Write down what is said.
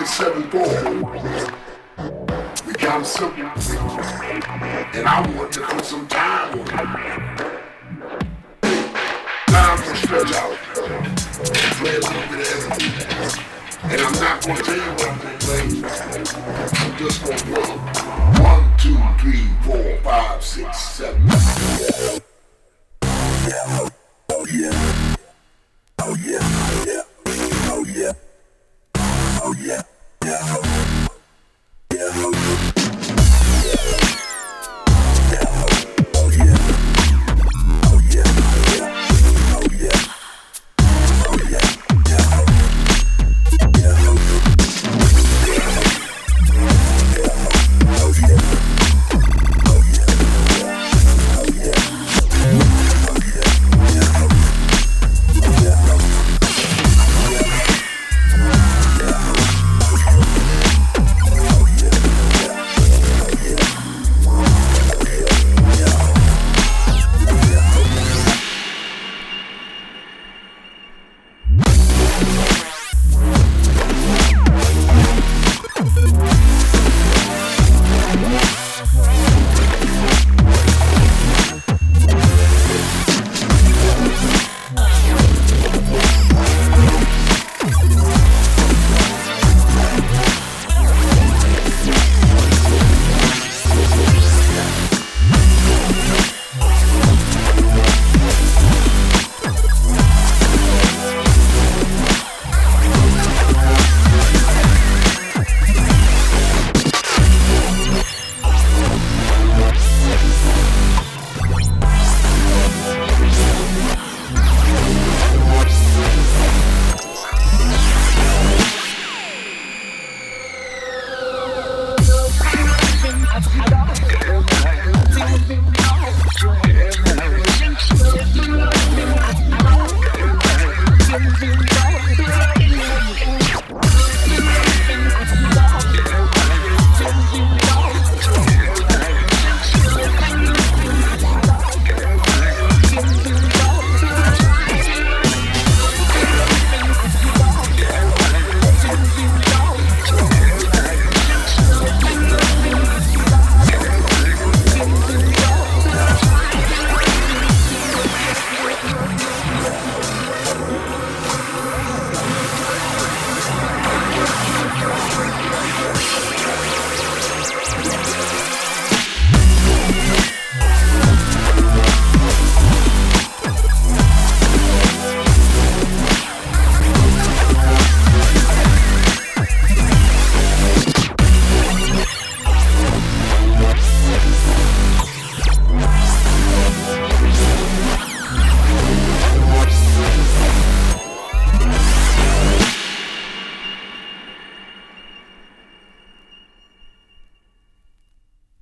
7-4. We got them simple. And I want to put some time on it. Time to stretch out. Play a little bit of everything. And I'm not going to tell you what I'm going to play. I'm just going to work.